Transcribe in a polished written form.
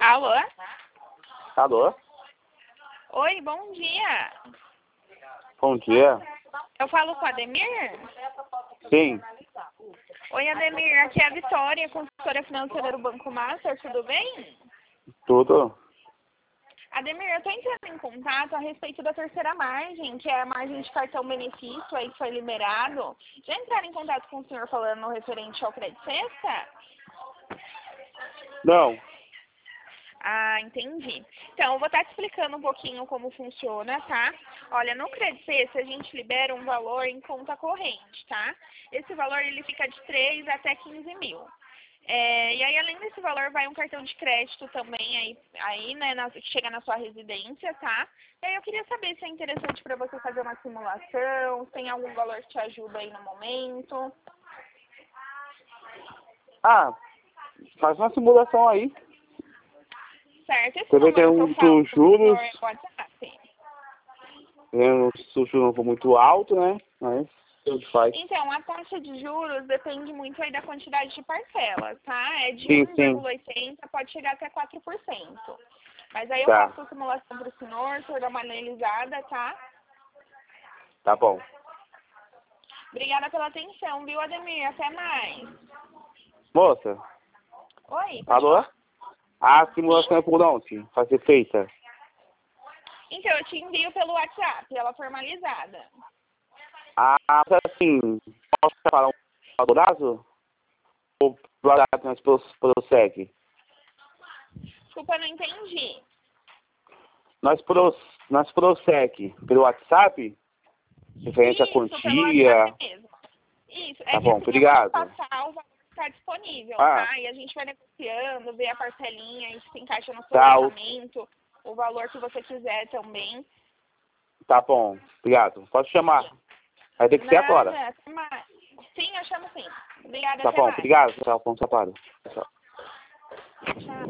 Alô? Alô? Oi, bom dia. Bom dia. Eu falo com a Ademir? Sim. Oi, Ademir, aqui é a Vitória, consultora financeira do Banco Master, tudo bem? Tudo? Ademir, eu estou entrando em contato a respeito da terceira margem, que é a margem de cartão benefício aí que foi liberado. Já entraram em contato com o senhor falando referente ao Crédito Sexta? Não. Ah, entendi. Então, eu vou estar te explicando um pouquinho como funciona, tá? Olha, no Crédito Sexta a gente libera um valor em conta corrente, tá? Esse valor ele fica de 3 até 15 mil. E aí, além desse valor, vai um cartão de crédito também aí né, que chega na sua residência, tá? E aí eu queria saber se é interessante para você fazer uma simulação, se tem algum valor que te ajuda aí no momento. Ah, faz uma simulação aí. Certo, esse Você vai ter número que eu falo pro juros. senhor é o WhatsApp. O juros não for muito alto, né? Mas tudo faz. Então, a taxa de juros depende muito aí da quantidade de parcelas, tá? É de Sim, sim. 1,80, pode chegar até 4%. Mas aí eu Tá. faço a simulação para o senhor dar uma analisada, tá? Tá bom. Obrigada pela atenção, viu, Ademir? Até mais. Moça, Oi, pode alô? falar? A simulação é por onde? Vai ser feita? Então, eu te envio pelo WhatsApp, ela formalizada. Ah, assim, posso falar um prazo? Ou pro WhatsApp nós prossegue? Desculpa, não entendi. Nós prossegue pelo WhatsApp? Referente à Isso, pelo quantia? WhatsApp mesmo. Isso, Tá é que bom, assim, eu vou te obrigado. passar o valor que está disponível, Ah, tá? E a gente vai negociando, ver a parcelinha, isso se encaixa no seu tá, orçamento, o valor que você quiser também. tá bom, obrigado. Pode chamar. Vai ter que ser agora. Nada, até mais. Sim, eu chamo sim. Obrigada, Tá até bom, mais. obrigado. Tchau, bom trabalho. Tchau. Tchau.